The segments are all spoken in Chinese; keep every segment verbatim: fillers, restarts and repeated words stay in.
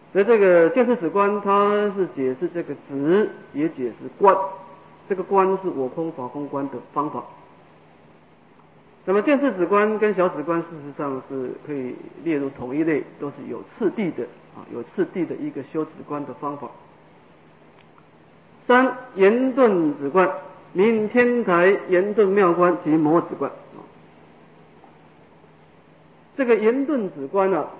所以这个见识止观，它是解释这个止，也解释观。这个观是我空法空观的方法。那么见识止观跟小止观事实上是可以列入同一类，都是有次第的啊，有次第的一个修止观的方法。三圆顿止观，名天台圆顿妙观及摩止观。这个圆顿止观啊，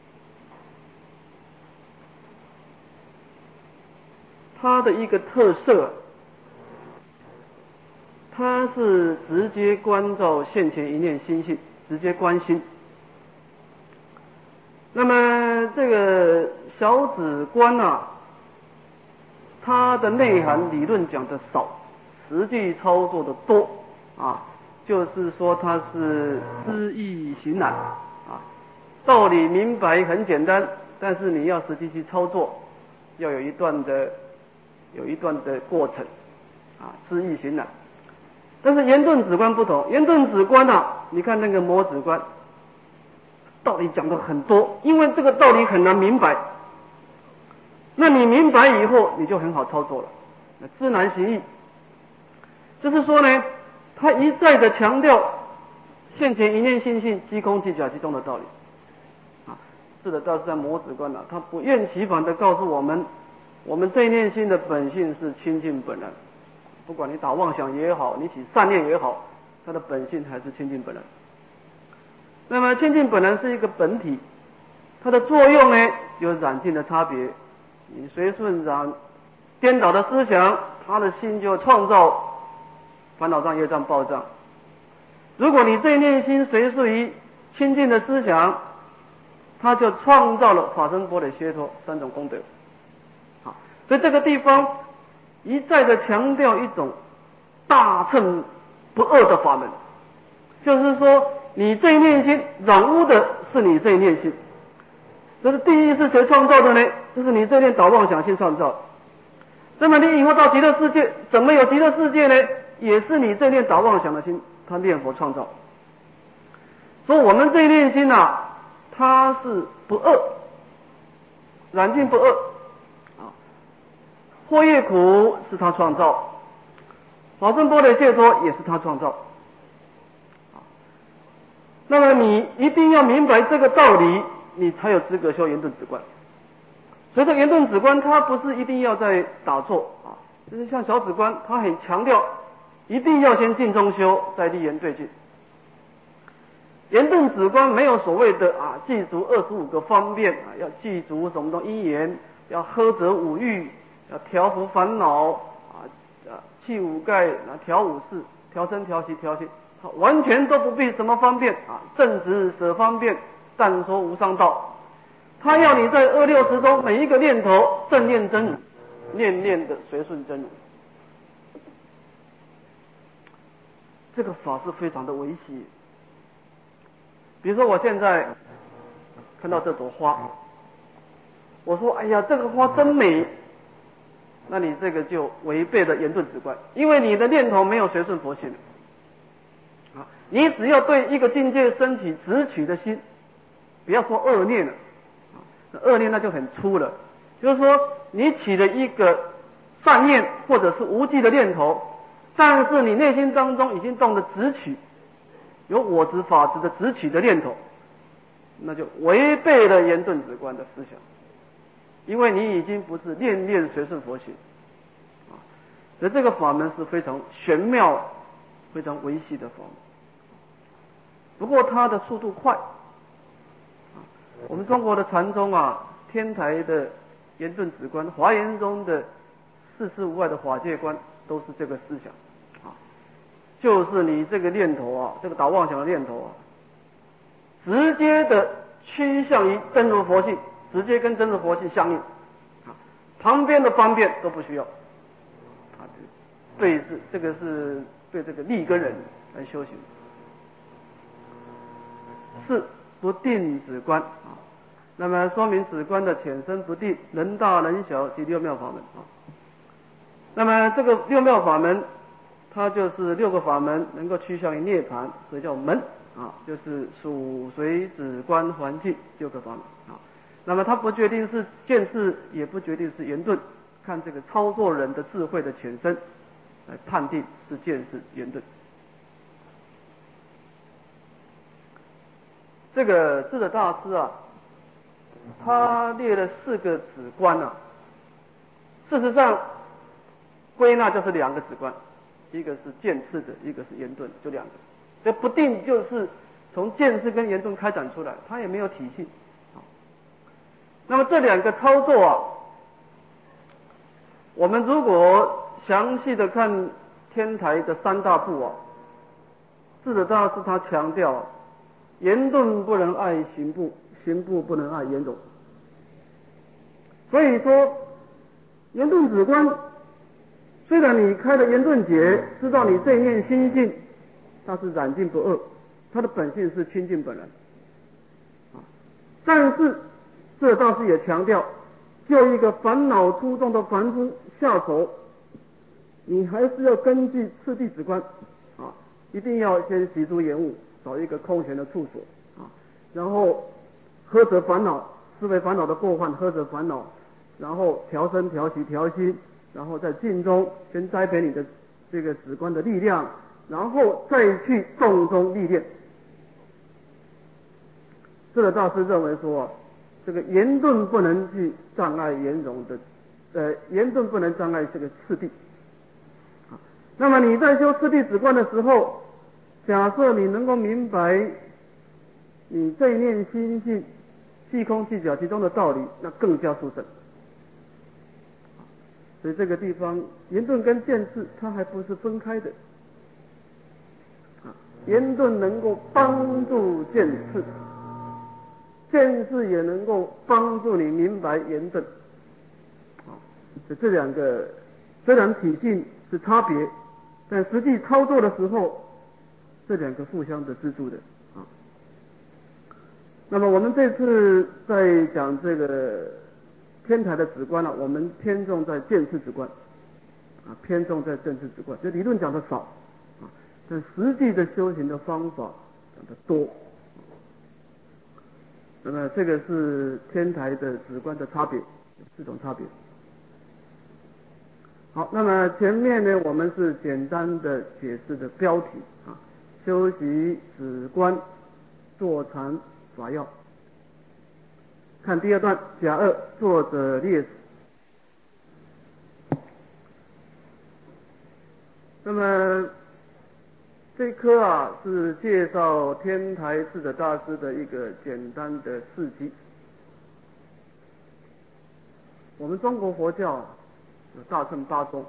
它的一个特色，它是直接观照现前一念心性，直接观心。那么这个小止观啊，它的内涵理论讲的少，实际操作的多啊，就是说它是知易行难啊，道理明白很简单，但是你要实际去操作，要有一段的有一段的过程啊，知易行难。但是圆顿止观不同，圆顿止观啊，你看那个摩止观，道理讲的很多，因为这个道理很难明白。那你明白以后，你就很好操作了，知难行易。就是说呢，他一再的强调现前一念心性即空即假即中的道理啊，这个倒是在摩止观啊，他不厌其烦的告诉我们，我们这一念心的本性是清净本然，不管你打妄想也好，你起善念也好，它的本性还是清净本然。那么清净本然是一个本体，它的作用呢有染净的差别，你随顺染颠倒的思想，他的心就创造烦恼障、业障、报障。如果你这一念心随顺于清净的思想，他就创造了法身般若解脱三种功德。好，所以这个地方一再的强调一种大乘不二的法门，就是说你这一念心染污的是你这一念心，这是第一是谁创造的呢？这是你这念导妄想心创造。那么你以后到极乐世界，怎么有极乐世界呢？也是你这念导妄想的心，他念佛创造。所以我们这一念心啊，它是不二，染净不二啊。惑业苦是他创造，法身般若解脱也是他创造。那么你一定要明白这个道理，你才有资格修圆顿止观。所以这圆顿止观它不是一定要在打坐啊，就是像小止观，它很强调一定要先静中修，再立言对境。圆顿止观没有所谓的啊，记足二十五个方便啊，要记足什么东因缘，要呵责五欲，要调伏烦恼啊啊，弃五盖啊，调五事，调身调息调心，完全都不必什么方便啊，正直舍方便，但说无上道。他要你在二六时中每一个念头正念真如，念念的随顺真如。这个法是非常的维系。比如说我现在看到这朵花，我说哎呀这个花真美，那你这个就违背了圆顿止观，因为你的念头没有随顺佛性啊，你只要对一个境界升起直取的心，不要说恶念了。恶念那就很粗了，就是说你起了一个善念或者是无记的念头，但是你内心当中已经动了直取，有我执法执的直取的念头，那就违背了圆顿止观的思想，因为你已经不是念念随顺佛性啊，所以这个法门是非常玄妙、非常维系的法门。不过它的速度快。我们中国的禅宗啊，天台的圆顿止观，华严宗的四事无碍的法界观，都是这个思想啊，就是你这个念头啊，这个导妄想的念头啊，直接的趋向于真如佛性，直接跟真如佛性相应啊，旁边的方便都不需要啊，对是这个是对这个立根人来修行。四不定止观啊，那么说明止观的浅深不定，能大能小及六妙法门啊。那么这个六妙法门，它就是六个法门能够趋向于涅槃，所以叫门啊，就是属随止观环境六个法门啊。 那么他不决定是见智，也不决定是言顿，看这个操作人的智慧的浅深来判定是见智言顿。这个智者大师啊，他列了四个止观啊，事实上归纳就是两个止观，一个是见智的，一个是言顿，就两个。这不定就是从见智跟言顿开展出来，它也没有体系。那么这两个操作啊，我们如果详细的看天台的三大部啊，智者大师他强调，言顿不能碍行部，行部不能碍言容。所以说，言顿止观，虽然你开了言顿解，知道你这一念心性，它是染净不二，它的本性是清净本然，啊，但是这倒是也强调，就一个烦恼出众的凡夫下手，你还是要根据次第止观，啊，一定要先习诸言物，找一个空闲的处所，啊，然后呵责烦恼，思维烦恼的过患，呵责烦恼，然后调身调息调心，然后在静中先栽培你的这个止观的力量，然后再去动中历练。这个大师认为说，这个言顿不能去障碍言容的，呃，言顿不能障碍这个次第。那么你在修次第止观的时候，假设你能够明白你这一念心性细空细角其中的道理，那更加殊胜。所以这个地方言顿跟见智它还不是分开的，啊，言顿能够帮助见智，见智也能够帮助你明白言顿，啊，所以这两个虽然体性是差别，但实际操作的时候，这两个互相的资助的啊。那么我们这次在讲这个天台的止观呢，我们偏重在见智止观，啊，偏重在正智止观，就理论讲的少，啊，但实际的修行的方法讲的多。那么这个是天台的止观的差别，有四种差别。好，那么前面呢，我们是简单的解释的标题啊，修习止观坐禅法要。看第二段甲二作者列史。那么这一科啊是介绍天台智者大师的一个简单的事迹。我们中国佛教有大乘八宗，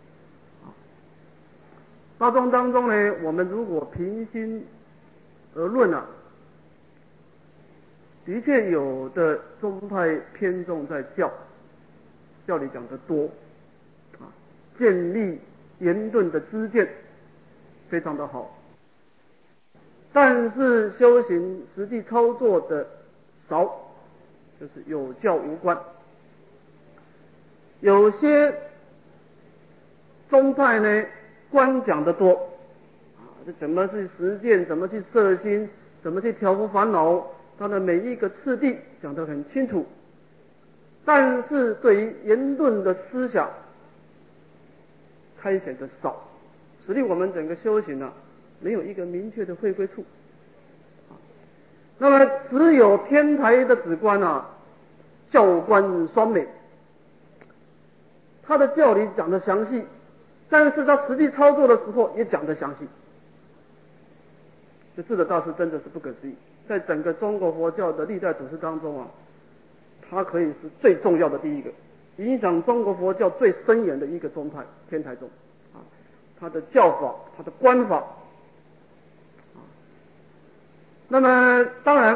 八宗当中呢，我们如果平心而论啊，的确有的宗派偏重在教，教理讲得多，啊，建立言顿的知见非常的好，但是修行实际操作的少，就是有教无观。有些宗派呢，观讲得多，啊，这怎么去实践，怎么去摄心，怎么去调伏烦恼，它的每一个次第讲得很清楚，但是对于言顿的思想开显的少，使令我们整个修行呢、啊，没有一个明确的回归处。那么只有天台的止观啊，教观双美，他的教理讲得详细，但是他实际操作的时候也讲得详细。这智者大师真的是不可思议，在整个中国佛教的历代祖师当中啊，他可以是最重要的第一个，影响中国佛教最深远的一个宗派——天台宗啊，他的教法，他的观法。那么当然，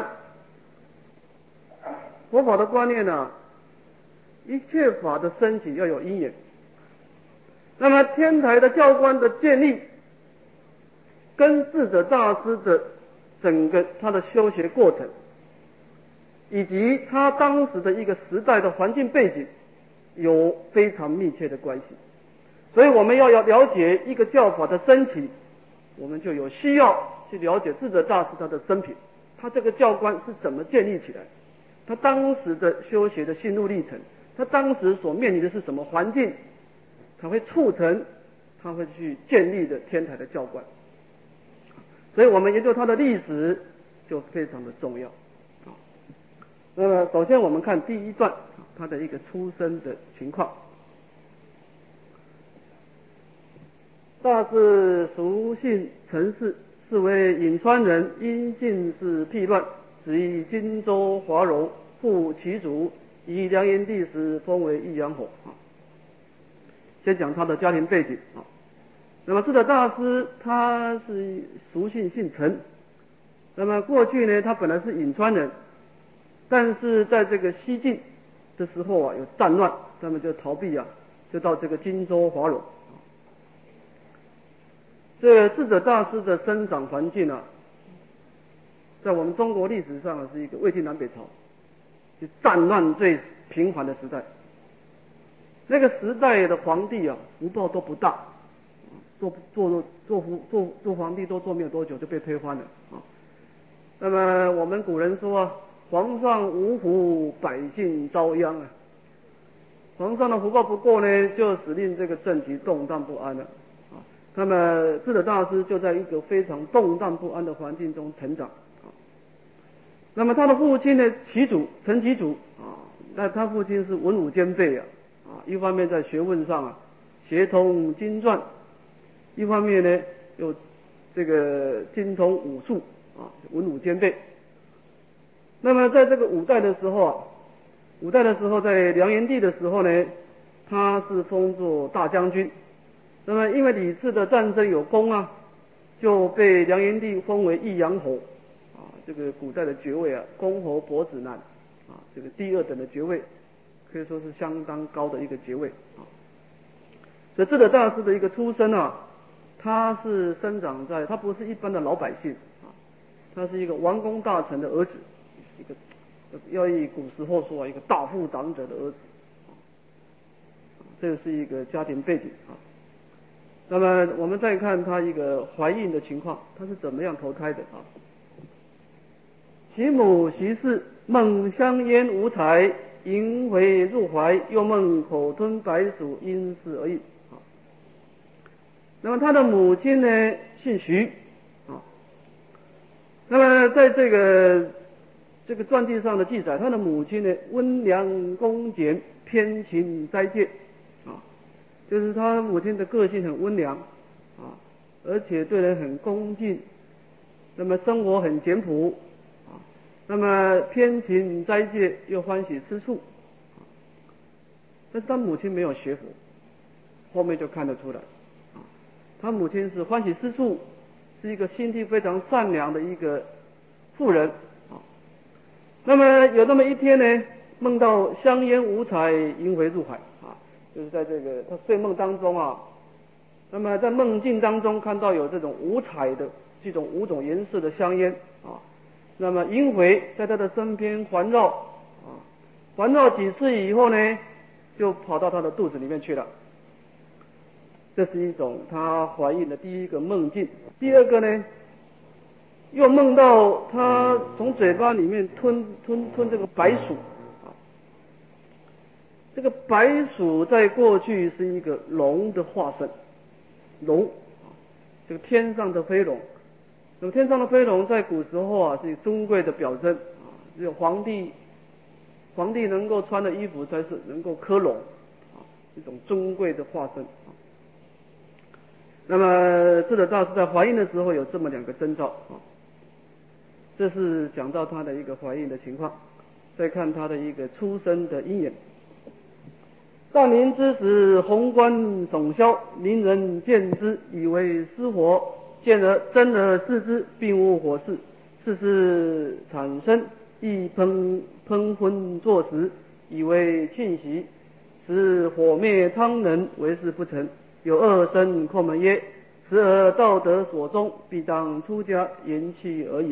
佛法的观念呢、啊，一切法的升起要有因缘。那么天台的教观的建立，跟智者大师的整个他的修学过程，以及他当时的一个时代的环境背景，有非常密切的关系。所以我们要要了解一个教法的升起，我们就有需要去了解智者大师他的生平，他这个教观是怎么建立起来， 他当时的修学的心路历程，他当时所面临的是什么环境，才会促成他会去建立的天台的教观。所以我们研究他的历史就非常的重要。那么首先我们看第一段他的一个出生的情况。大师俗姓陈氏，是为颍川人，因进士辟乱，始于荆州华容，父其祖，以梁炎帝时封为益阳侯。先讲他的家庭背景啊。那么智者大师他是俗姓姓陈，那么过去呢，他本来是颍川人，但是在这个西晋的时候啊，有战乱，那么就逃避啊，就到这个荆州华容。这个智者大师的生长环境啊，在我们中国历史上是一个魏晋南北朝，就战乱最频繁的时代。那个时代的皇帝啊，福报都不大，做做做做做做皇帝都做没有多久就被推翻了啊。那么我们古人说啊，皇上无福，百姓遭殃啊。皇上的福报不够呢，就使令这个政局动荡不安了。那么智者大师就在一个非常动荡不安的环境中成长。那么他的父亲呢，其祖陈其祖啊，那他父亲是文武兼备啊，啊，一方面在学问上啊协同经传，一方面呢又这个精通武术啊，文武兼备。那么在这个五代的时候啊，五代的时候在梁炎帝的时候呢，他是封作大将军。那么因为李次的战争有功啊，就被梁炎帝封为益阳侯啊，这个古代的爵位啊，公侯伯子男啊，这个第二等的爵位，可以说是相当高的一个爵位啊。所以智者大师的一个出身啊，他是生长在，他不是一般的老百姓啊，他是一个王公大臣的儿子，一个要以古时候说啊，一个大富长者的儿子啊，这是一个家庭背景啊。那么我们再看他一个怀孕的情况，他是怎么样投胎的啊？其母习氏梦香烟五彩，迎回入怀，又梦口吞白鼠，因事而应啊。那么他的母亲呢，姓徐啊。那么在这个这个传记上的记载，他的母亲呢，温良恭俭，偏勤斋戒啊。就是他母亲的个性很温良啊，而且对人很恭敬，那么生活很简朴啊，那么偏勤斋戒，又欢喜吃素啊。但是他母亲没有学佛，后面就看得出来啊，他母亲是欢喜吃素，是一个心地非常善良的一个妇人啊。那么有那么一天呢，梦到香烟五彩，迎回入怀啊。就是在这个他睡梦当中啊，那么在梦境当中看到有这种五彩的这种五种颜色的香烟啊，那么迎回在他的身边环绕啊，环绕几次以后呢，就跑到他的肚子里面去了。这是一种她怀孕的第一个梦境。第二个呢，又梦到她从嘴巴里面吞吞吞这个白鼠。这个白鼠在过去是一个龙的化身，龙啊，这个天上的飞龙。那么天上的飞龙在古时候啊是尊贵的表征啊，只有皇帝皇帝能够穿的衣服才是能够刻龙啊，一种尊贵的化身啊。那么智者大师在怀孕的时候有这么两个征兆啊，这是讲到他的一个怀孕的情况。再看他的一个出生的因缘。大宁之时，宏观耸销，邻人见之，以为失火，见而真而视之，并无火势，次事产生，亦喷喷昏作食，以为庆喜，使火灭汤人，为事不成。有二声叩门曰：时而道德所终，必当出家，言弃而已。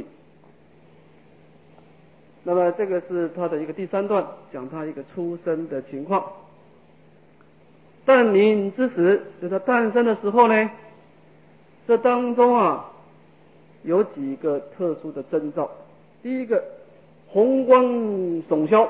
那么这个是他的一个第三段，讲他一个出生的情况。诞临之时，就他诞生的时候呢，这当中啊有几个特殊的征兆。第一个， 红光聳霄。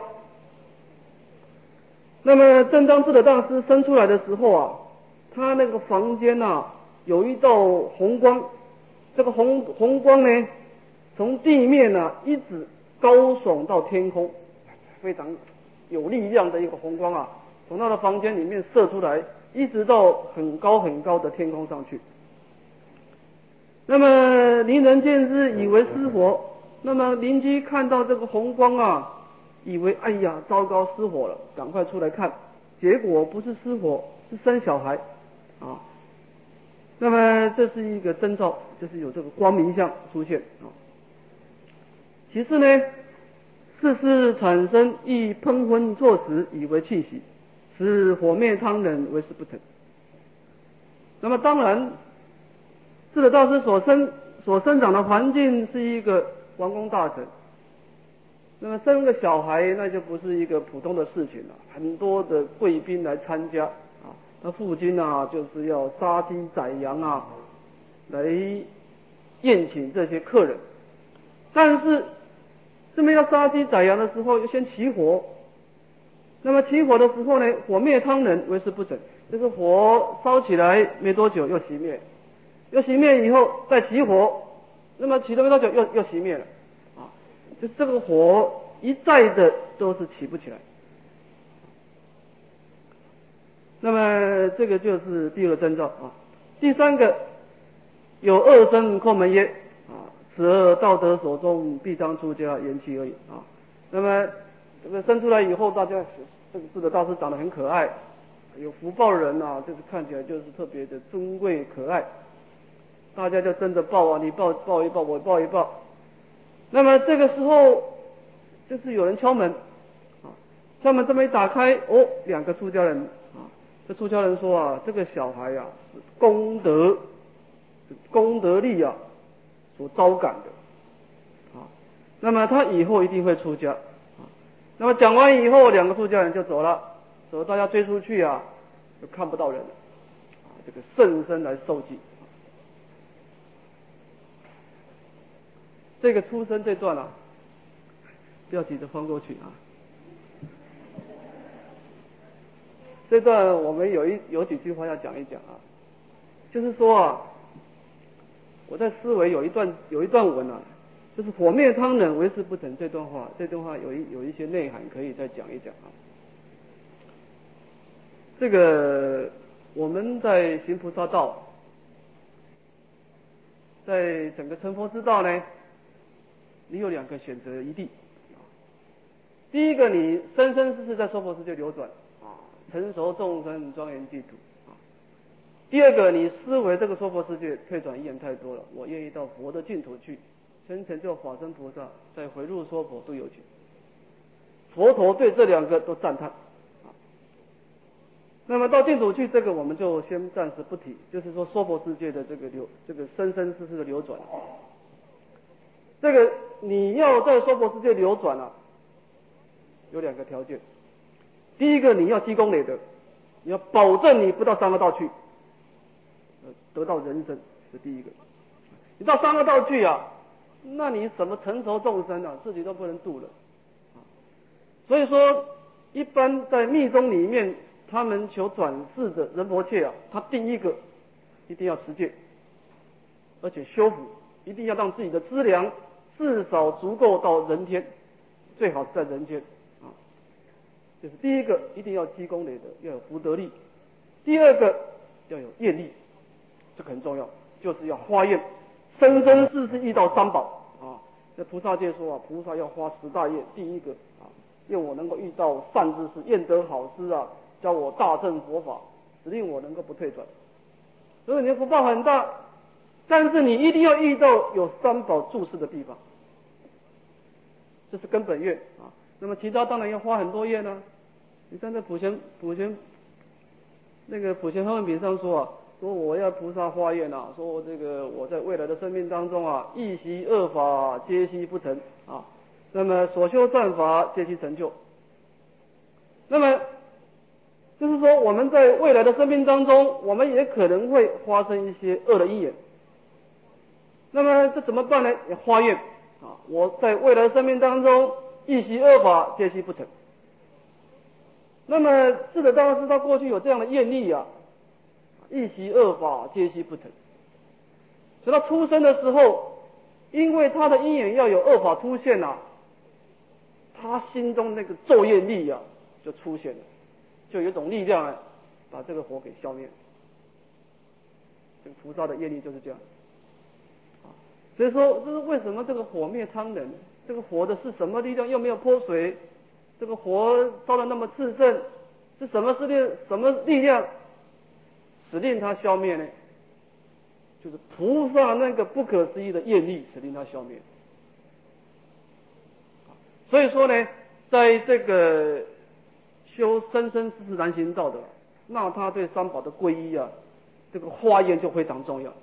那么正当智者大师生出来的时候啊，他那个房间啊有一道红光，这个红红光呢从地面啊一直高耸到天空，非常有力量的一个红光啊，从他的房间里面射出来，一直到很高很高的天空上去。那么邻人见之，以为失火。那么邻居看到这个红光啊，以为哎呀糟糕失火了，赶快出来看，结果不是失火，是生小孩啊。那么这是一个征兆，就是有这个光明相出现啊。其次呢，世事产生，亦喷昏作石，以为气息，使火灭汤人，为事不成。那么当然，智者大师所生所生长的环境是一个王公大臣，那么生个小孩那就不是一个普通的事情了，很多的贵宾来参加啊，他父亲啊就是要杀鸡宰羊啊，来宴请这些客人。但是这么要杀鸡宰羊的时候，要先起火。那么起火的时候呢，火灭汤人，为事不整。这个火烧起来没多久又熄灭，又熄灭以后再起火，那么起了没多久又又熄灭了，啊，就这个火一再的都是起不起来。那么这个就是第二个征兆啊。第三个，有恶生叩门耶，啊，此恶道德所中，必当出家，言其而已啊。那么这个生出来以后，大家这个智者大师长得很可爱，有福报的人啊，就是看起来就是特别的尊贵可爱，大家就争着抱啊，你抱抱一抱，我抱一抱。那么这个时候就是有人敲门啊，敲门这么一打开，哦，两个出家人啊，这出家人说啊，这个小孩啊是功德功德力啊所招感的啊，那么他以后一定会出家啊。那么讲完以后，两个出家人就走了，走，大家追出去啊，就看不到人了啊，这个圣身来受记。这个出生这段啊，不要急着翻过去啊。这段我们有一有几句话要讲一讲啊，就是说啊，我在思维有一段有一段文啊，就是火灭汤人，为事不成这段话，这段话有一有一些内涵可以再讲一讲啊。这个我们在行菩萨道，在整个成佛之道呢，你有两个选择余地。第一个，你生生世世在娑婆世界流转啊，成熟众生，庄严净土啊。第二个，你思维这个娑婆世界退转因缘太多了，我愿意到佛的净土去，先成就法身菩萨，再回入娑婆度有情。佛陀对这两个都赞叹啊。那么到净土去，这个我们就先暂时不提，就是说娑婆世界的这个流，这个生生世世的流转。这个你要在娑婆世界流转啊，有两个条件。第一个，你要积功累德，你要保证你不到三恶道去，得到人生，是第一个。你到三恶道去啊，那你什么成熟众生啊，自己都不能度了。所以说，一般在密宗里面，他们求转世的仁波切啊，他第一个一定要持戒，而且修福，一定要让自己的资粮至少足够到人天，最好是在人间啊。就是第一个，一定要积功累德，要有福德力；第二个，要有业力，这个很重要，就是要花愿，生生世世遇到三宝啊。在菩萨界说啊，菩萨要花十大愿，第一个啊，愿我能够遇到善知识，愿得好师啊，教我大乘佛法，使令我能够不退转。所以你的福报很大，但是你一定要遇到有三宝注视的地方，这是根本愿啊。那么其他当然要花很多愿呢。你看在普贤普贤那个普贤行文品上说啊，说我要菩萨花愿啊，说这个我在未来的生命当中啊，一习恶法皆悉不成啊，那么所修善法皆悉成就。那么就是说我们在未来的生命当中，我们也可能会发生一些恶的因缘。那么这怎么办呢？花愿啊，我在未来的生命当中， 一息二法皆悉不成。那么智者大师他过去有这样的愿力啊，一息二法皆悉不成。所以他出生的时候，因为他的因缘要有二法出现啊，他心中那个咒愿力啊就出现了，就有一种力量啊，把这个火给消灭。这个菩萨的业力就是这样。所以说，这是为什么这个火灭苍人？这个火的是什么力量？又没有泼水，这个火烧得那么炽盛，是什么势力？什么力量使令它消灭呢？就是菩萨那个不可思议的业力使令它消灭。所以说呢，在这个修生生世世难行道的，那他对三宝的皈依啊，这个化验就非常重要。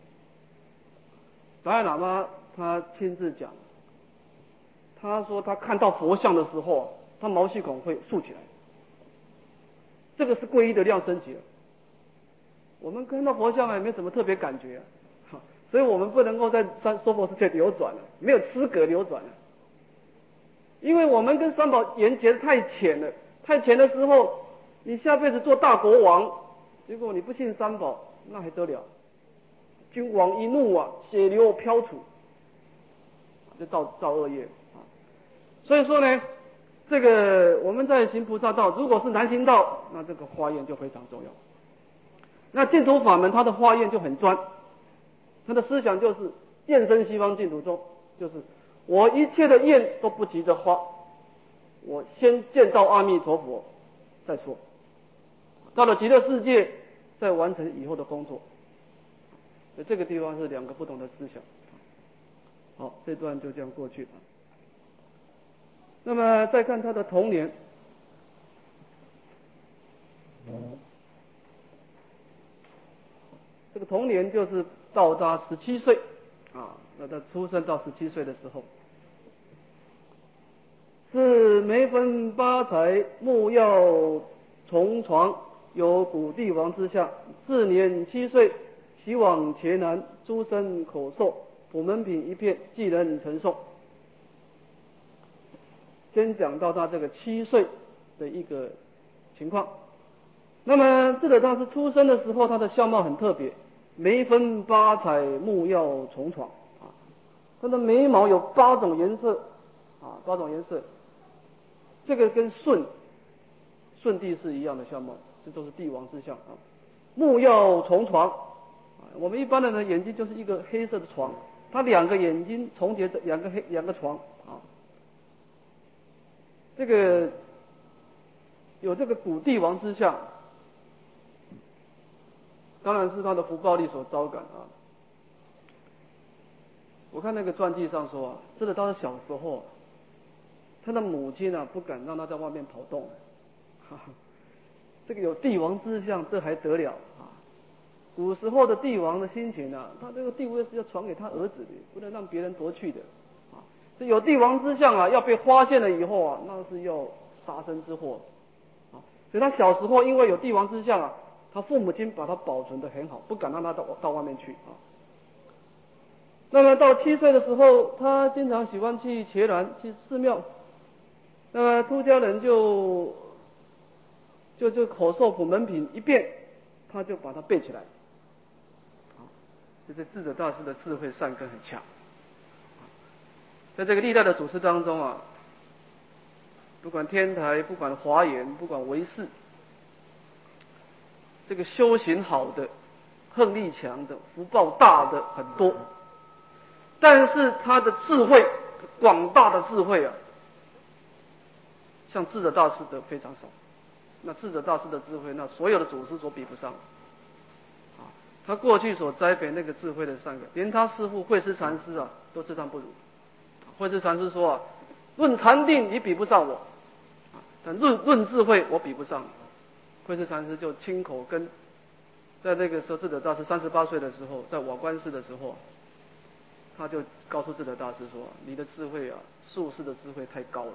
达赖喇嘛他亲自讲，他说他看到佛像的时候，他毛细孔会竖起来，这个是皈依的量升起了。我们看到佛像也没什么特别感觉啊，所以我们不能够在三娑婆世界流转了，没有资格流转了，因为我们跟三宝缘结太浅了，太浅的时候，你下辈子做大国王，结果你不信三宝，那还得了？君王一怒啊，血流飘杵，就造造恶业啊。所以说呢，这个我们在行菩萨道，如果是难行道，那这个化验就非常重要。那净土法门它的化验就很专，它的思想就是愿生西方净土中，就是我一切的愿都不急着发，我先见到阿弥陀佛再说，到了极乐世界再完成以后的工作。这个地方是两个不同的思想。好，这段就这样过去了。那么再看他的童年，这个童年就是到他十七岁啊，那他出生到十七岁的时候，是眉分八彩，目耀重床，有古帝王之相。至年七岁，习往伽南，诸生口授，普门品一片，既人承受。先讲到他这个七岁的一个情况。那么智者大师出生的时候，他的相貌很特别，眉分八彩，目耀重床啊，他的眉毛有八种颜色啊，八种颜色。这个跟舜舜帝是一样的相貌，这都是帝王之相啊。目耀重床。我们一般的人眼睛就是一个黑色的床，他两个眼睛重叠着两个黑两个床啊。这个有这个古帝王之相，当然是他的福报力所招感啊。我看那个传记上说啊，这个他是小时候，他的母亲啊不敢让他在外面跑动，哈哈，这个有帝王之相，这还得了啊？古时候的帝王的心情啊，他这个地位是要传给他儿子的，不能让别人夺去的啊。这有帝王之相啊，要被发现了以后啊，那是要杀身之祸啊。所以他小时候因为有帝王之相啊，他父母亲把他保存得很好，不敢让他到到外面去啊。那么到七岁的时候，他经常喜欢去伽蓝去寺庙，那么出家人就就就口授普门品一遍，他就把它背起来。就是智者大师的智慧善根很强，在这个历代的祖师当中啊，不管天台，不管华严，不管唯识，这个修行好的、横力强的、福报大的很多，但是他的智慧，广大的智慧啊，像智者大师的非常少。那智者大师的智慧，那所有的祖师所比不上。他过去所栽培那个智慧的善根，连他师父慧思禅师啊，都自叹不如。慧思禅师说啊，论禅定你比不上我，但论论智慧我比不上你。慧思禅师就亲口跟，在那个时候智者大师三十八岁的时候，在瓦官寺的时候，他就告诉智者大师说，你的智慧啊，术士的智慧太高了。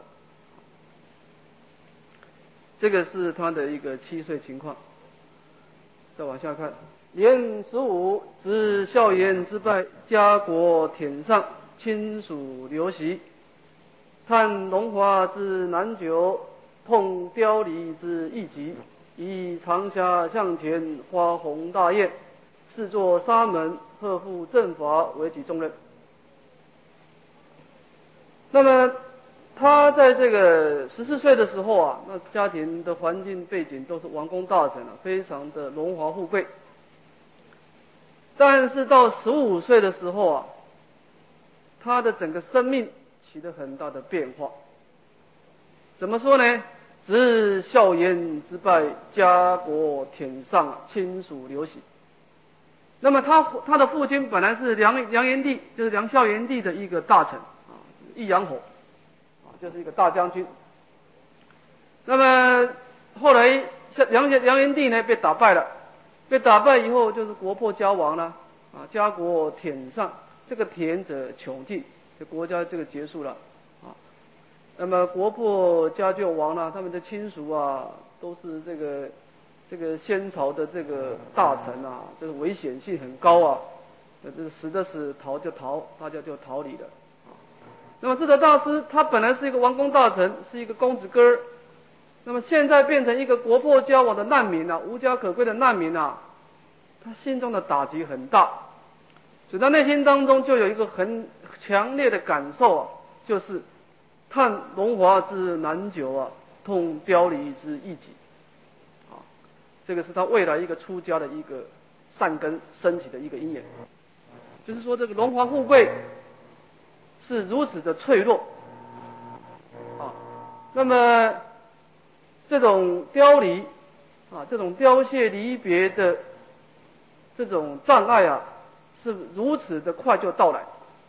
这个是他的一个七岁情况。再往下看。年十五，知孝严之败，家国忝丧，亲属流徙。 叹龙华之难久，痛凋零之易疾。以长霞向前，花红大艳，视作沙门，呵护正法为己重任。那么他在这个十四岁的时候啊，那家庭的环境背景都是王公大臣啊，非常的荣华富贵。但是到十五岁的时候啊，他的整个生命起了很大的变化。怎么说呢？执孝严之败，家国天上，亲属流徙。那么他他的父亲本来是梁梁元帝，就是梁孝元帝的一个大臣啊，益阳侯啊，就是一个大将军。那么后来梁梁元帝呢被打败了，被打败以后就是国破家亡了啊，家国天上，这个田者穷尽，这国家这个结束了啊。那么国破家就亡了，他们的亲属啊都是这个这个先朝的这个大臣啊，这个危险性很高啊，这个死的死，逃就逃，大家就逃离了啊。那么智德大师他本来是一个王公大臣，是一个公子哥儿，那么现在变成一个国破家亡的难民啊，无家可归的难民啊，他心中的打击很大，所以他内心当中就有一个很强烈的感受啊，就是叹龙华之难久啊，痛凋零之易疾啊，这个是他未来一个出家的一个善根升起的一个因缘，就是说这个荣华富贵是如此的脆弱啊，那么这种凋离啊，这种凋谢离别的这种障碍啊，是如此的快就到来。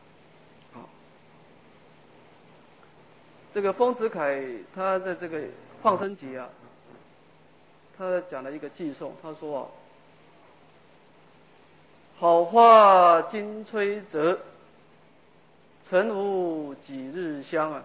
这个丰子恺他的这个放生集啊，他讲了一个寄颂，他说啊，好花经吹折，尘无几日香啊，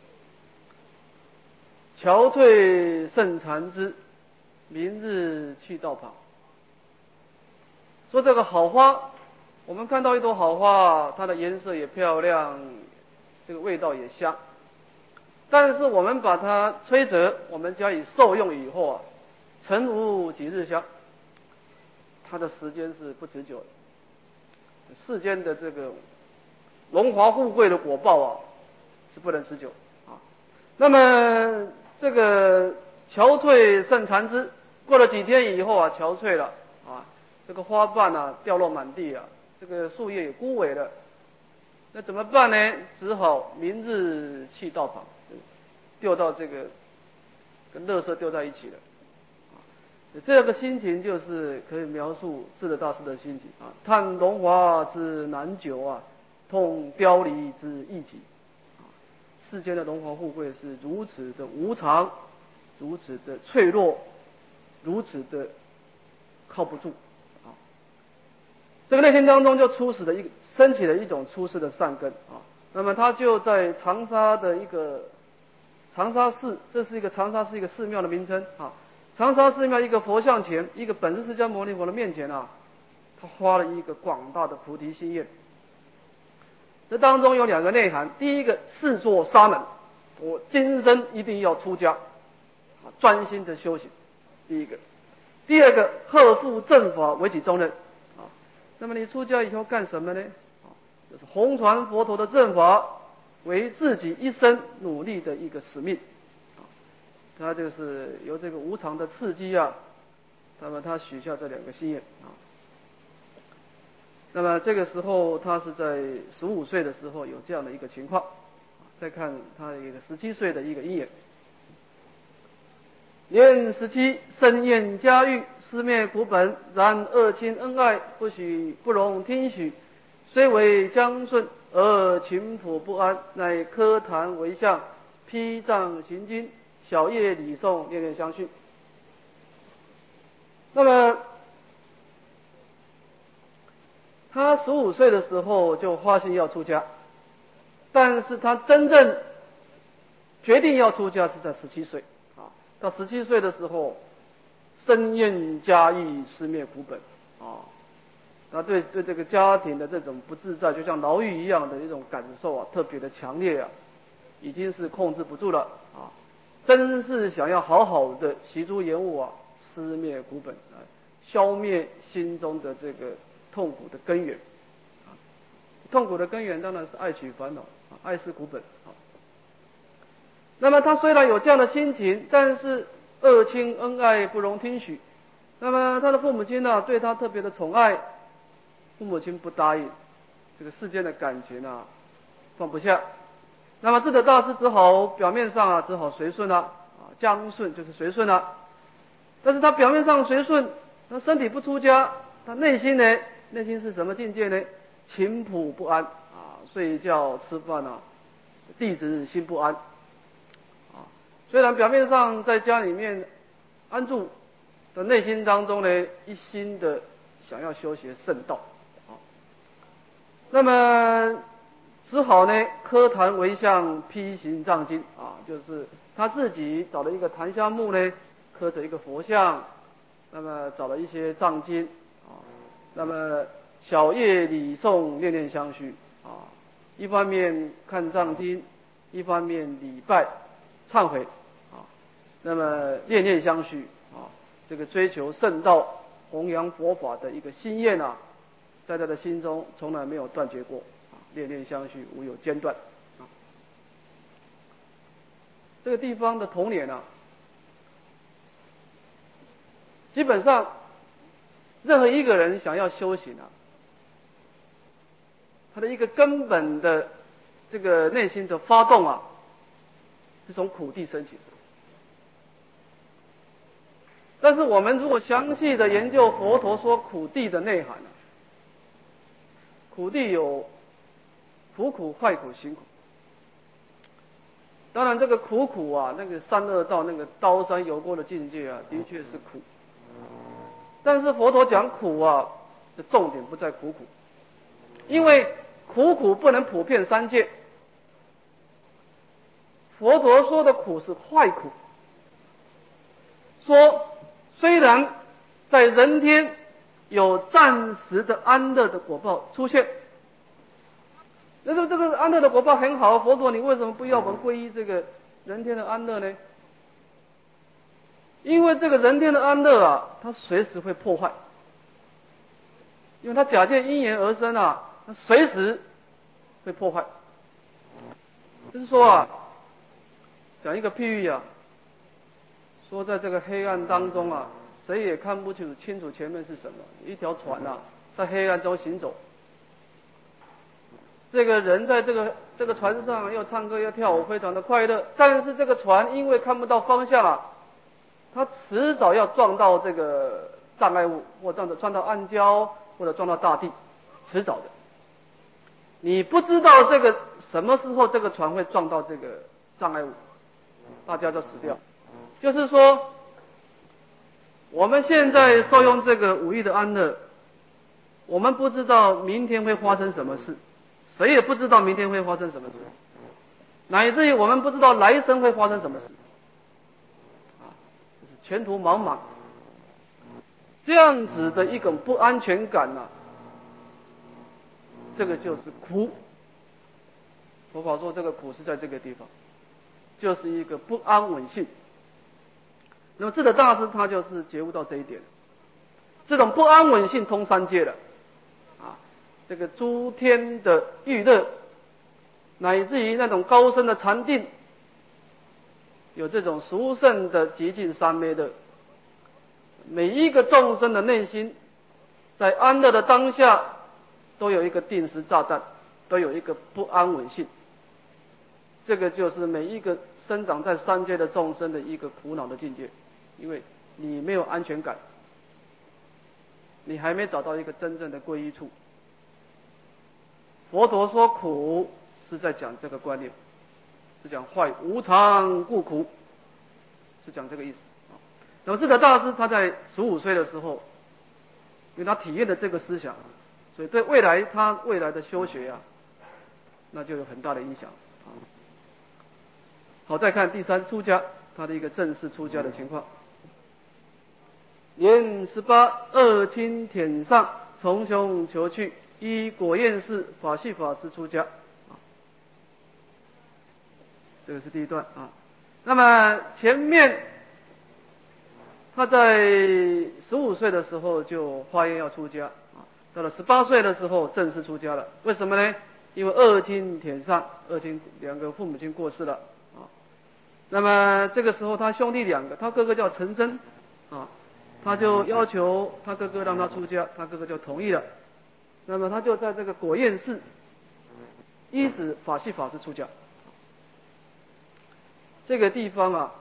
憔悴胜残枝，明日去道旁。说这个好花，我们看到一朵好花，它的颜色也漂亮，这个味道也香。但是我们把它吹折，我们加以受用以后啊，尘无几日香，它的时间是不持久的。世间的这个荣华富贵的果报啊，是不能持久啊。那么这个憔悴胜残枝，过了几天以后啊，憔悴了啊，这个花瓣啊掉落满地啊，这个树叶也枯萎了。那怎么办呢？只好明日弃道旁，丢到这个跟垃圾丢在一起了。这个心情就是可以描述智德大师的心情啊，叹龙华之难久啊，痛凋零之易疾啊。世间的荣华富贵是如此的无常，如此的脆弱，如此的靠不住啊。这个内心当中就初始的一个升起了一种初世的善根啊。那么他就在长沙的一个长沙寺，这是一个长沙是一个寺庙的名称啊。长沙寺庙一个佛像前，一个本师释迦牟尼佛的面前啊，他发了一个广大的菩提心愿。这当中有两个内涵，第一个视作沙门，我今生一定要出家，啊，专心的修行。第一个，第二个呵护正法为己重任，啊，那么你出家以后干什么呢？啊，就是弘传佛陀的正法，为自己一生努力的一个使命。他就是由这个无常的刺激啊，那么他许下这两个心愿啊。那么这个时候他是在十五岁的时候有这样的一个情况。再看他一个十七岁的一个因缘。年十七，深厌家欲，思灭苦本，然二亲恩爱，不许不容听许。虽为将顺，而情朴不安，乃科坛为相，披杖行经。小夜礼诵，念念相续。那么他十五岁的时候就发心要出家，但是他真正决定要出家是在十七岁啊。到十七岁的时候，深厌家欲，思灭苦本啊。他对对这个家庭的这种不自在，就像牢狱一样的一种感受啊，特别的强烈啊。 已经是控制不住了啊，真是想要好好的习诸言物啊，思灭苦本啊，消灭心中的这个痛苦的根源啊。痛苦的根源当然是爱取烦恼啊，爱是苦本啊。那么他虽然有这样的心情，但是二亲恩爱不容听许。那么他的父母亲呢、啊，对他特别的宠爱，父母亲不答应，这个世间的感情啊放不下。那么智者大师只好表面上啊只好随顺了啊，将顺就是随顺了。但是他表面上随顺，他身体不出家，他内心呢，内心是什么境界呢？勤朴不安啊，睡觉吃饭啊，弟子心不安啊。虽然表面上在家里面安住，的内心当中呢，一心的想要修学圣道啊。那么只好呢，刻檀为像，披行藏经啊，就是他自己找了一个檀香木呢，刻着一个佛像，那么找了一些藏经啊，那么小夜礼诵，念念相续啊，一方面看藏经，一方面礼拜忏悔啊，那么念念相续啊，这个追求圣道、弘扬佛法的一个心愿啊，在他的心中从来没有断绝过。念念相续，无有间断啊！这个地方的童年啊，基本上任何一个人想要修行啊，他的一个根本的这个内心的发动啊，是从苦地升起的。但是我们如果详细的研究佛陀说苦地的内涵啊，苦地有苦苦、坏苦、行苦。当然，这个苦苦啊，那个三恶道那个刀山油锅的境界啊，的确是苦。但是佛陀讲苦啊，的重点不在苦苦，因为苦苦不能普遍三界。佛陀说的苦是坏苦，说虽然在人天有暂时的安乐的果报出现。那说这个安乐的果报很好，佛陀你为什么不要我们皈依这个人天的安乐呢？因为这个人天的安乐啊，它随时会破坏，因为它假借因缘而生啊，它随时会破坏。就是说啊，讲一个譬喻啊，说在这个黑暗当中啊，谁也看不清楚清楚前面是什么，一条船啊，在黑暗中行走。这个人在这个这个船上又唱歌又跳舞，非常的快乐。但是这个船因为看不到方向啊，它迟早要撞到这个障碍物，或撞到撞到暗礁，或者撞到大地，迟早的。你不知道这个什么时候这个船会撞到这个障碍物，大家就死掉。就是说，我们现在受用这个五欲的安乐，我们不知道明天会发生什么事。谁也不知道明天会发生什么事，乃至于我们不知道来生会发生什么事，啊，就是前途茫茫，这样子的一种不安全感呐、啊，这个就是苦。佛法说这个苦是在这个地方，就是一个不安稳性。那么智者大师他就是觉悟到这一点，这种不安稳性通三界了。这个诸天的欲乐，乃至于那种高深的禅定，有这种殊胜的极尽三昧乐。每一个众生的内心，在安乐的当下，都有一个定时炸弹，都有一个不安稳性。这个就是每一个生长在三界的众生的一个苦恼的境界，因为你没有安全感，你还没找到一个真正的皈依处。佛陀说苦是在讲这个观念，是讲坏无常故苦，是讲这个意思。那么智者大师他在十五岁的时候，因为他体验了这个思想，所以对未来他未来的修学啊，那就有很大的影响。好，再看第三出家，他的一个正式出家的情况。年十八，二亲舔上，从兄求去。依果彦氏法系法师出家。 这个是第一段啊。那么前面他在十五岁的时候就发愿要出家啊，到了十八岁的时候正式出家了。为什么呢？因为二亲填上，二亲两个父母亲过世了啊。那么这个时候他兄弟两个，他哥哥叫陈真啊，他就要求他哥哥让他出家，他哥哥就同意了。那么他就在这个果验寺依止法系法师出家。这个地方啊，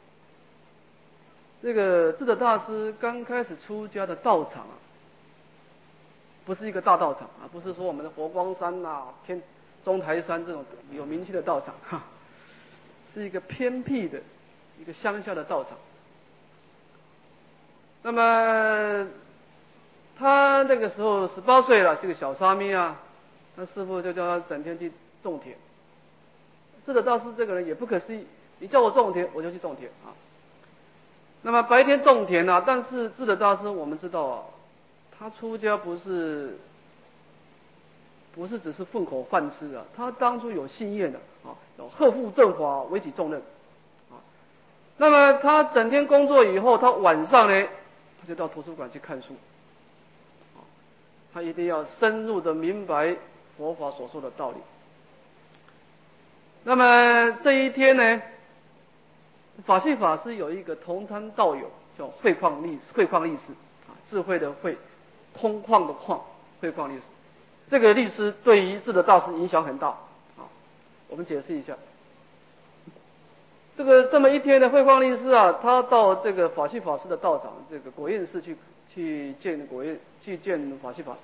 这个智者大师刚开始出家的道场啊，不是一个大道场啊，不是说我们的佛光山呐、啊、天中台山这种有名气的道场哈，是一个偏僻的一个乡下的道场。那么他那个时候十八岁了，是个小沙弥啊，他师父就叫他整天去种田。智者大师这个人也不可思议，你叫我种田，我就去种田啊。那么白天种田啊，但是智者大师我们知道啊，他出家不是不是只是混口饭吃啊，他当初有信愿的啊，有呵护正法，为己重任啊。那么他整天工作以后，他晚上呢，他就到图书馆去看书啊，他一定要深入的明白佛法所说的道理。那么这一天呢，法系法师有一个同参道友叫慧旷力慧旷力士啊，智慧的慧，空旷的旷，慧旷力士。这个律师对于智者大师影响很大啊。我们解释一下，这个这么一天的慧旷律师啊，他到这个法系法师的道场，这个果验寺去去见果验去见法系法师。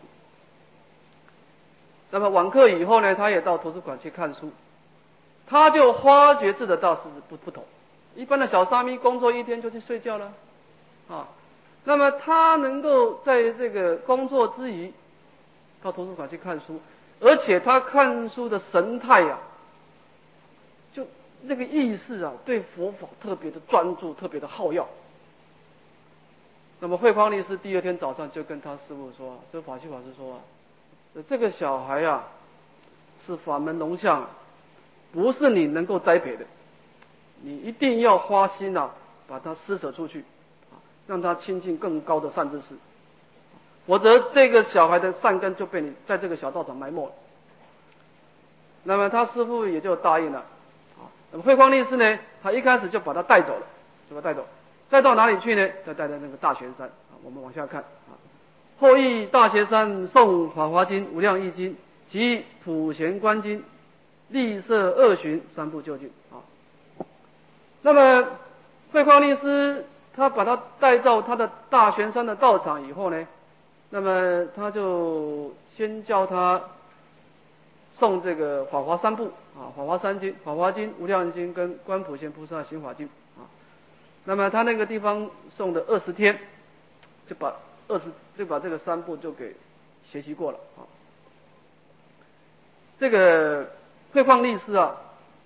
那么晚课以后呢，他也到图书馆去看书。他就发觉智者大师不不同，一般的小沙弥工作一天就去睡觉了啊，那么他能够在这个工作之余到图书馆去看书，而且他看书的神态啊，就那个意识啊，对佛法特别的专注，特别的好要。那么慧匡律师第二天早上就跟他师父说，这法系法师说啊，这个小孩啊是法门龙象，不是你能够栽培的，你一定要花心啊，把他施舍出去，让他亲近更高的善知识，否则这个小孩的善根就被你在这个小道场埋没了。那么他师父也就答应了。啊，那么慧匡律师呢，他一开始就把他带走了，就把他带走，带到哪里去呢？他带到那个大玄山啊。我们往下看啊，后羿大玄山诵法华经、无量易经及普贤观经。立摄二旬三部究竟啊。那么慧匡律师他把他带到他的大玄山的道场以后呢，那么他就先教他诵这个法华三部啊，法华三经、法华经、无量经跟观普贤菩萨行法经啊。那么他那个地方诵的二十天，就把二十就把这个三部就给学习过了啊。这个慧匡律师啊，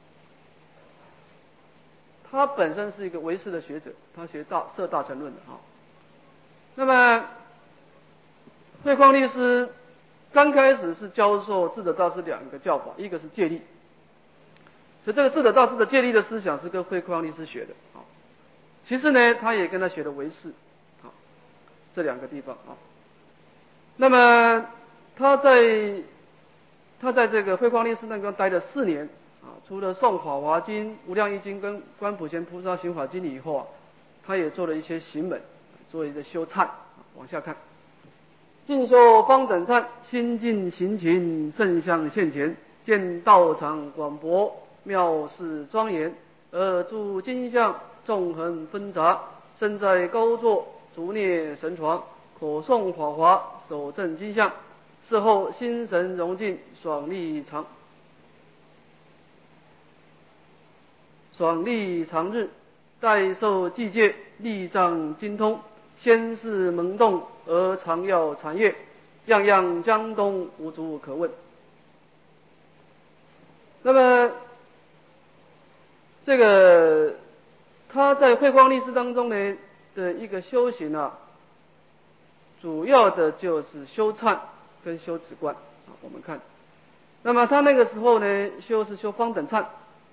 他本身是一个唯识的学者，他学大摄大乘论的啊。那么慧匡律师刚开始是教授智者大师两个教法，一个是戒律，所以这个智者大师的戒律的思想是跟慧匡律师学的啊。其实呢，他也跟他学的唯识啊，这两个地方啊。那么他在他在这个慧匡律师那边待了四年啊，除了诵法华经、无量易经跟观普贤菩萨行法经以后啊，他也做了一些行门，做一个修忏。往下看，进修方等忏，心净行勤，圣相现前，见道场广博，妙事庄严，而诸经相纵横纷杂，身在高座，足蹑神床，口诵法华，手正经相。事后心神融尽，爽利常爽利常日，代受记戒，力障精通，先是萌动而常要禅悦，样样江东无足可问。那么这个他在慧匡律师当中呢的一个修行啊，主要的就是修忏跟修止观啊。我们看，那么他那个时候呢修是修方等忏，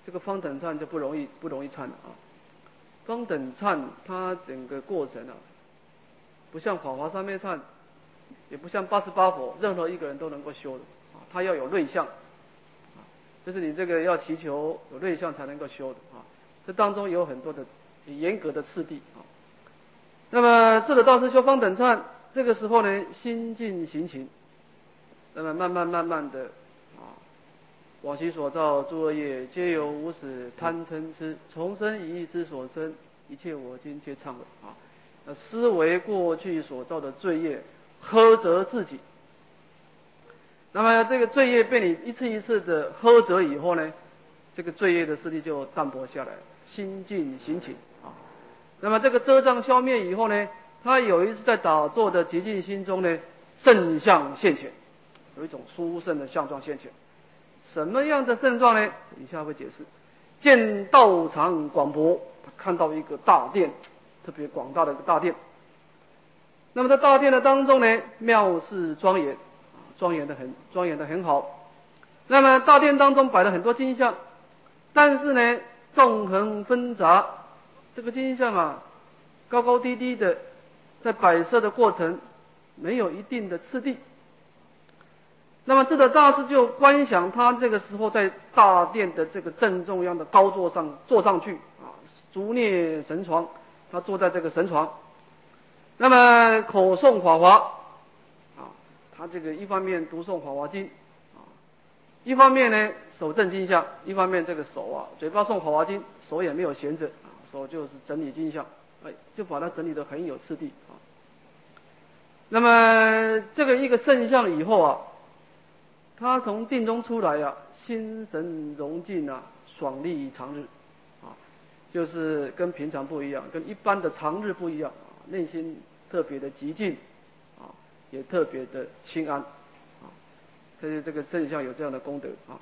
这个方等忏就不容易不容易忏了啊。方等忏它整个过程啊，不像法华三昧忏，也不像八十八佛，任何一个人都能够修的啊，它要有瑞相啊，就是你这个要祈求有瑞相才能够修的啊。这当中有很多的严格的次第啊。那么智者大师修方等忏，这个时候呢，心静行勤，那么慢慢慢慢的啊，往昔所造诸恶业，皆由无始贪嗔痴，从生一意之所生，一切我今皆忏悔啊。那思维过去所造的罪业，呵责自己。那么这个罪业被你一次一次的呵责以后呢，这个罪业的势力就淡薄下来，心静行勤啊。那么这个遮障消灭以后呢，他有一次在打坐的极静心中呢，圣相现前，有一种殊胜的相状现前。什么样的圣状呢？以下会解释。见道场广博，看到一个大殿，特别广大的一个大殿。那么在大殿的当中呢，妙事庄严，庄严的很，庄严的很好。那么大殿当中摆了很多金像，但是呢，纵横纷杂，这个金像啊，高高低低的，在摆设的过程没有一定的次第。那么智者大师就观想他这个时候在大殿的这个正中央的高座上坐上去啊，足蹑神床，他坐在这个神床，那么口诵法华啊，他这个一方面读诵法华经啊，一方面呢手正金像，一方面这个手啊嘴巴诵法华经，手也没有闲着啊，手就是整理金像，哎，就把它整理得很有次第啊。那么这个一个圣像以后啊，他从定中出来啊，心神融静啊，爽利常日啊，就是跟平常不一样，跟一般的常日不一样啊，内心特别的极静啊，也特别的清安啊，所以这个圣像有这样的功德啊。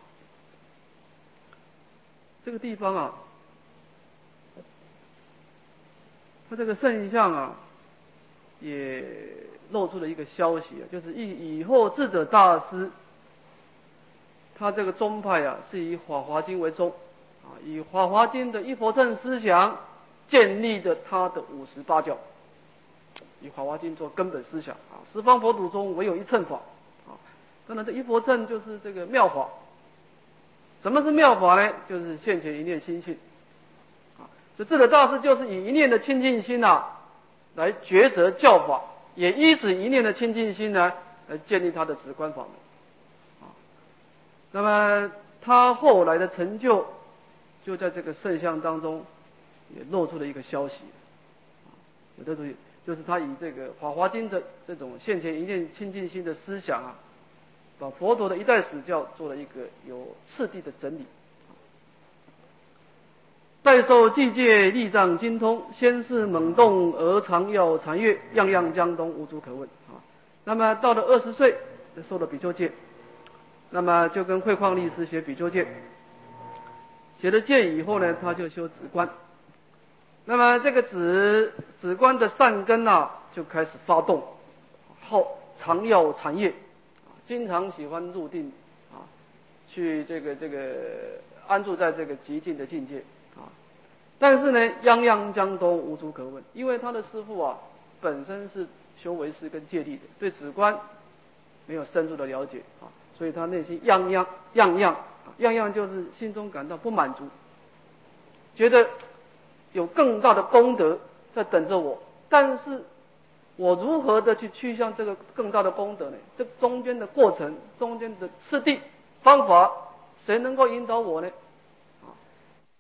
这个地方啊，他这个圣像啊，也露出了一个消息啊，就是以以后智者大师。他这个宗派啊，是以《法华经》为宗啊，以《法华经》的一佛乘思想建立的他的五十八教，以《法华经》做根本思想啊。十方佛祖中唯有一乘法啊。当然，这一佛乘就是这个妙法。什么是妙法呢？就是现前一念心性啊。所以智者大师就是以一念的清净心啊，来抉择教法，也依止一念的清净心呢，来建立他的止观法门。那么他后来的成就，就在这个圣像当中也露出了一个消息，有的东西就是他以这个《法华经》的这种现前一念清净心的思想啊，把佛陀的一代史教做了一个有次第的整理。代受寂戒力藏精通，先是猛动而常要禅悦，样样将东无足可问啊。那么到了二十岁，受了比丘戒。那么就跟慧旷律师学比丘戒，学了戒以后呢，他就修止观。那么这个止止观的善根啊，就开始发动，好常要禅悦，经常喜欢入定啊，去这个这个安住在这个极静的境界啊。但是呢，样样将都无足可问，因为他的师父啊，本身是修唯识跟戒律的，对止观没有深入的了解啊。所以他内心样样样样样样就是心中感到不满足，觉得有更大的功德在等着我，但是我如何的去趋向这个更大的功德呢？这中间的过程、中间的次第、方法，谁能够引导我呢？